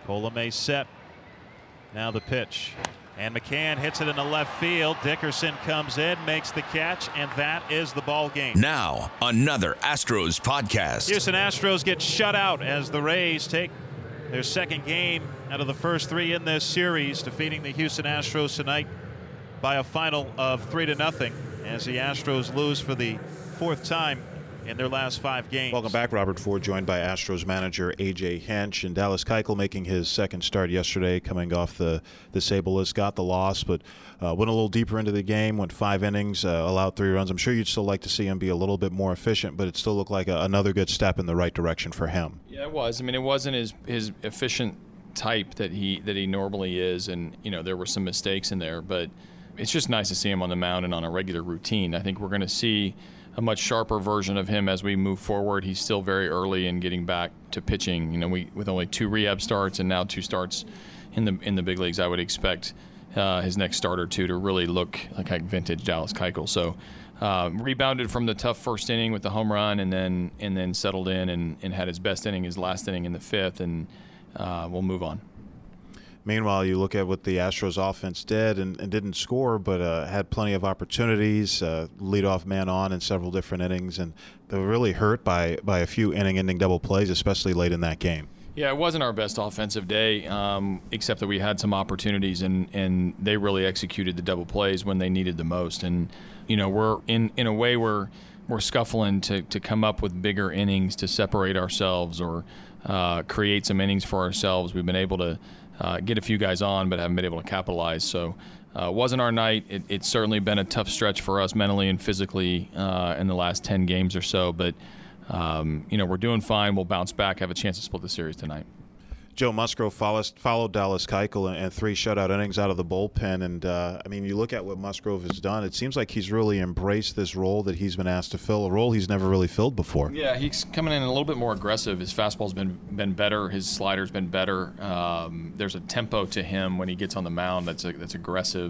Colomé set. Now the pitch. And McCann hits it in the left field. Dickerson comes in, makes the catch, and that is the ball game. Now, another Astros podcast. Houston Astros get shut out as the Rays take their second game out of the first three in this series, defeating the Houston Astros tonight by a final of 3-0 as the Astros lose for the fourth time in their last 5 games. Welcome back. Robert Ford joined by Astros manager A.J. Hinch, and Dallas Keuchel making his second start yesterday, coming off the disabled list, got the loss, but went a little deeper into the game, went 5 innings, allowed 3 runs. I'm sure you'd still like to see him be a little bit more efficient, but it still looked like another good step in the right direction for him. Yeah, it was. I mean, it wasn't his efficient type that he normally is, and there were some mistakes in there, but it's just nice to see him on the mound and on a regular routine. I think we're going to see a much sharper version of him as we move forward. He's still very early in getting back to pitching. With only 2 rehab starts and now 2 starts in the big leagues, I would expect his next start or 2 to really look like vintage Dallas Keuchel. So rebounded from the tough first inning with the home run, and then settled in and had his best inning, his last inning in the 5th, and we'll move on. Meanwhile, you look at what the Astros offense did and didn't score, but had plenty of opportunities, leadoff man on in several different innings, and they were really hurt by a few inning-ending double plays, especially late in that game. Yeah, it wasn't our best offensive day, except that we had some opportunities, and they really executed the double plays when they needed the most. And, we're in a way we're scuffling to come up with bigger innings to separate ourselves or create some innings for ourselves. We've been able to get a few guys on, but haven't been able to capitalize. So it wasn't our night. It's certainly been a tough stretch for us mentally and physically in the last 10 games or so. But, we're doing fine. We'll bounce back, have a chance to split the series tonight. Joe Musgrove followed Dallas Keuchel and 3 shutout innings out of the bullpen. And, you look at what Musgrove has done, it seems like he's really embraced this role that he's been asked to fill, a role he's never really filled before. Yeah, he's coming in a little bit more aggressive. His fastball's been better. His slider's been better. There's a tempo to him when he gets on the mound that's aggressive.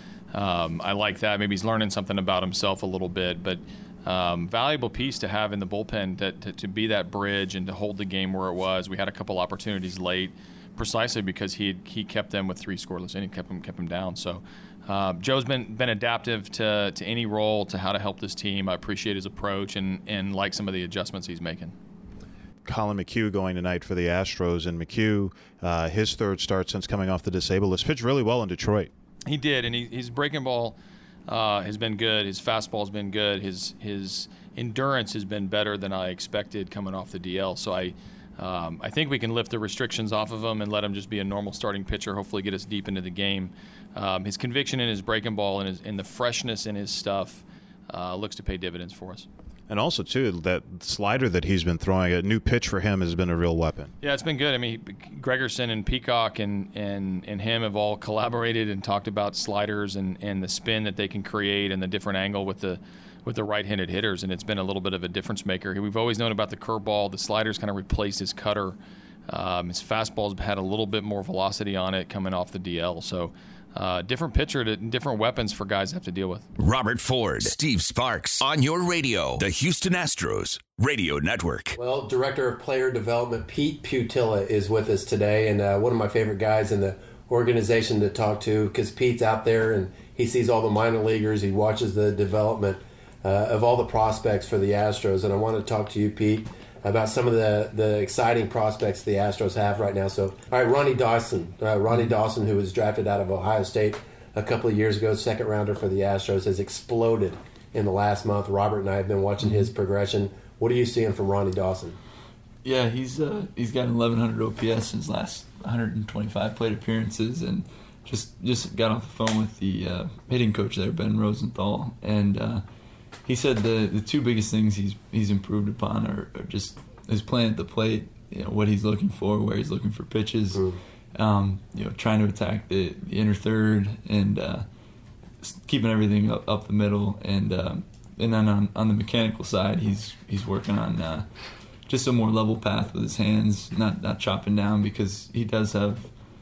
And I like that. Maybe he's learning something about himself a little bit. But valuable piece to have in the bullpen to be that bridge and to hold the game where it was. We had a couple opportunities late, precisely because he kept them with 3 scoreless innings, kept them down. So Joe's been adaptive to any role, to how to help this team. I appreciate his approach and like some of the adjustments he's making. Collin McHugh going tonight for the Astros, and McHugh, his 3rd start since coming off the disabled list, pitched really well in Detroit. He did, and his breaking ball has been good. His fastball has been good. His endurance has been better than I expected coming off the DL. So I think we can lift the restrictions off of him and let him just be a normal starting pitcher, hopefully get us deep into the game. His conviction in his breaking ball and the freshness in his stuff looks to pay dividends for us. And also, too, that slider that he's been throwing, a new pitch for him has been a real weapon. Yeah, it's been good. I mean, Gregerson and Peacock and him have all collaborated and talked about sliders and the spin that they can create and the different angle with the right-handed hitters, and it's been a little bit of a difference maker. We've always known about the curveball. The sliders kind of replaced his cutter. His fastball's had a little bit more velocity on it coming off the DL. So different pitcher, different weapons for guys to have to deal with. Robert Ford, Steve Sparks, on your radio, the Houston Astros Radio Network. Well, Director of Player Development Pete Putila is with us today, and one of my favorite guys in the organization to talk to, because Pete's out there and he sees all the minor leaguers. He watches the development of all the prospects for the Astros, and I want to talk to you, Pete, about some of the exciting prospects the Astros have right now. So, all right, Ronnie Dawson, who was drafted out of Ohio State a couple of years ago, second rounder for the Astros, has exploded in the last month. Robert and I have been watching his progression. What are you seeing from Ronnie Dawson? Yeah, he's got an 1,100 OPS in his last 125 plate appearances, and just got off the phone with the hitting coach there, Ben Rosenthal, and he said the 2 biggest things he's improved upon are just his playing at the plate, what he's looking for, where he's looking for pitches, trying to attack the inner third and keeping everything up the middle, and then on the mechanical side, he's working on just a more level path with his hands, not chopping down, because he does have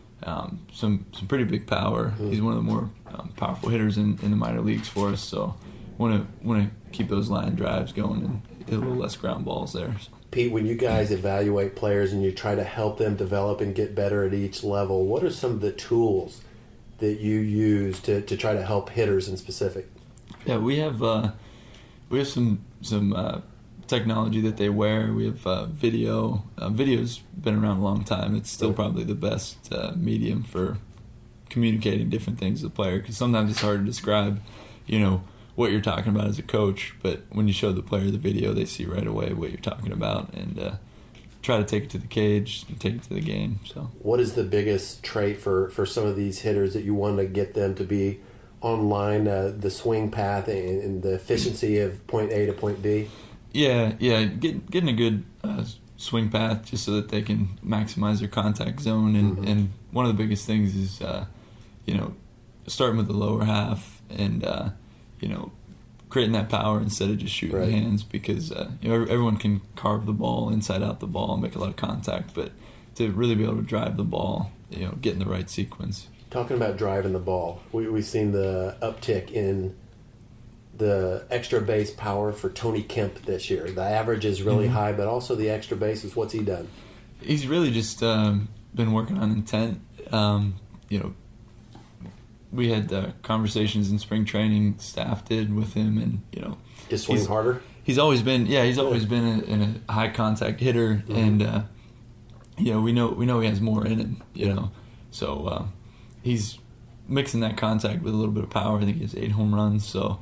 some pretty big power. He's one of the more powerful hitters in the minor leagues for us, so want to keep those line drives going and hit a little less ground balls there. Pete, when you guys evaluate players and you try to help them develop and get better at each level, what are some of the tools that you use to try to help hitters in specific? Yeah, we have some technology that they wear. We have video. Video's been around a long time. It's still probably the best medium for communicating different things to the player, because sometimes it's hard to describe, what you're talking about as a coach, but when you show the player the video, they see right away what you're talking about, and try to take it to the cage and take it to the game. So, what is the biggest trait for some of these hitters that you want to get them to be online, the swing path and the efficiency of point A to point B? Yeah, getting a good swing path just so that they can maximize their contact zone, and one of the biggest things is starting with the lower half and creating that power instead of just shooting the hands, because everyone can carve the ball inside out the ball and make a lot of contact, but to really be able to drive the ball, get in the right sequence. Talking about driving the ball, we've seen the uptick in the extra base power for Tony Kemp this year. The average is really high, but also the extra bases. What's he done? He's really just been working on intent. We had conversations in spring training, staff did with him, and just swing harder. He's always been been a high contact hitter, and we know he has more in him. So he's mixing that contact with a little bit of power. I think he has 8 home runs, so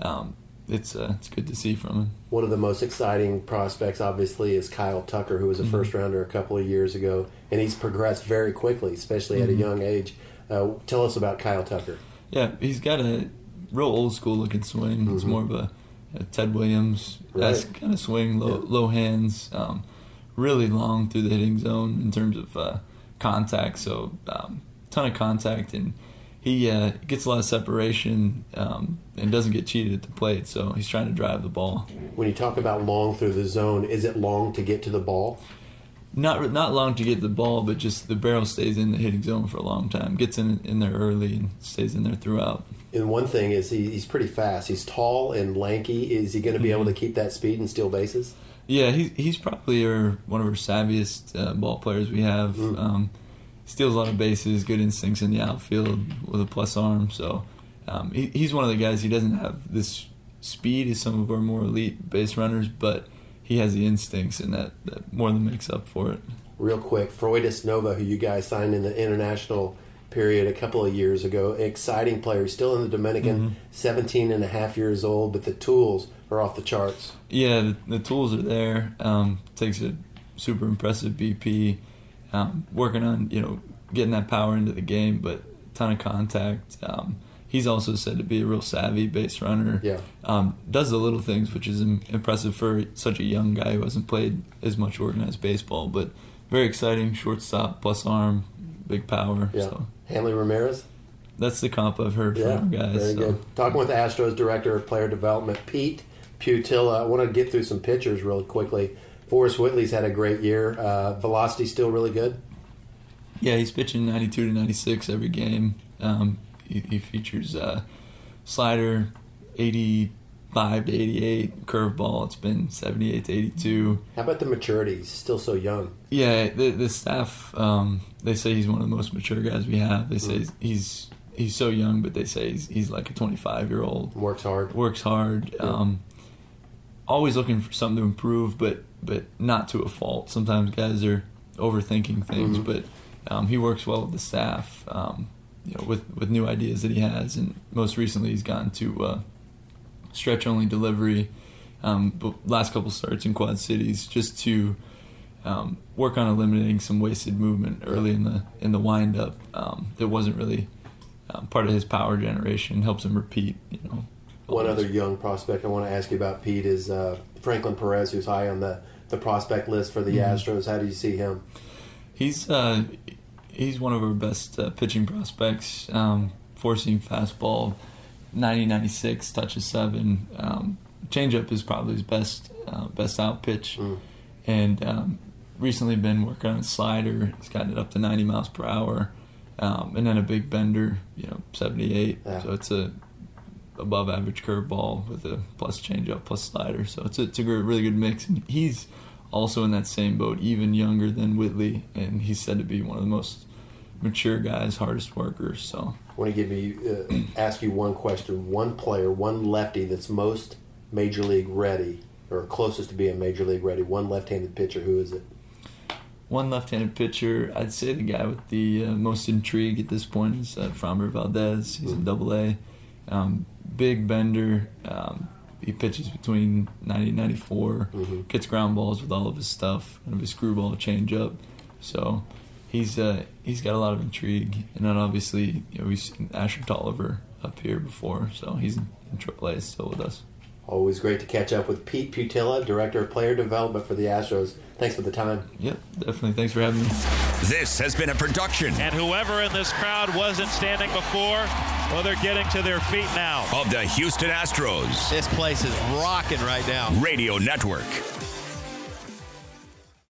it's good to see from him. One of the most exciting prospects, obviously, is Kyle Tucker, who was a first rounder a couple of years ago, and he's progressed very quickly, especially at a young age. Tell us about Kyle Tucker. Yeah, he's got a real old school looking swing. It's more of a Ted Williams-esque kind of swing, low hands, really long through the hitting zone in terms of contact. So ton of contact, and he gets a lot of separation and doesn't get cheated at the plate. So he's trying to drive the ball. When you talk about long through the zone, is it long to get to the ball? Not long to get the ball, but just the barrel stays in the hitting zone for a long time. Gets in there early and stays in there throughout. And one thing is he's pretty fast. He's tall and lanky. Is he going to be able to keep that speed and steal bases? Yeah, he's probably one of our savviest ball players we have. Steals a lot of bases, good instincts in the outfield with a plus arm. So he's one of the guys. He doesn't have this speed as some of our more elite base runners, but he has the instincts, and that more than makes up for it. Real quick, Freudis Nova, who you guys signed in the international period a couple of years ago, exciting player, still in the Dominican, 17 and a half years old, but the tools are off the charts. Yeah, the tools are there. Takes a super impressive BP, working on getting that power into the game, but a ton of contact. He's also said to be a real savvy base runner. Yeah. Does the little things, which is impressive for such a young guy who hasn't played as much organized baseball. But very exciting, shortstop, plus arm, big power. Yeah. So. Hanley Ramirez? That's the comp I've heard from our guys. Very good. Talking with the Astros Director of Player Development, Pete Putila. I want to get through some pitchers really quickly. Forrest Whitley's had a great year. Velocity still really good? Yeah, he's pitching 92 to 96 every game. He features slider 85 to 88, curveball. It's been 78 to 82. How about the maturity? He's still so young. Yeah, the staff, they say he's one of the most mature guys we have. They say he's so young, but they say he's like a 25-year-old. Works hard. Yeah. Always looking for something to improve, but not to a fault. Sometimes guys are overthinking things, but he works well with the staff. With new ideas that he has, and most recently he's gotten to stretch-only delivery but last couple starts in Quad Cities just to work on eliminating some wasted movement early in the wind-up that wasn't really part of his power generation. Helps him repeat. One other young prospect I want to ask you about, Pete, is Franklin Perez, who's high on the prospect list for the Astros. How do you see him? He's one of our best pitching prospects. Four-seam fastball, 90-96, touches 7. Changeup is probably his best out pitch. And recently been working on a slider. He's gotten it up to 90 miles per hour. And then a big bender, 78. Yeah. So it's a above average curveball with a plus changeup plus slider. So it's a really good mix. And he's also in that same boat, even younger than Whitley, and he's said to be one of the most mature guys, hardest workers. So I want to ask you one question. One player, one lefty that's most major league ready, or closest to being major league ready, one left-handed pitcher, who is it? One left-handed pitcher, I'd say the guy with the most intrigue at this point is Framber Valdez. He's a Double-A. Big bender. He pitches between 90 and 94. Gets ground balls with all of his stuff, kind of a screwball changeup. So he's got a lot of intrigue. And then obviously, we've seen Asher Tolliver up here before, so he's in AAA still with us. Always great to catch up with Pete Putila, Director of Player Development for the Astros. Thanks for the time. Yep, definitely. Thanks for having me. This has been a production. And whoever in this crowd wasn't standing before, well, they're getting to their feet now. Of the Houston Astros. This place is rocking right now. Radio Network.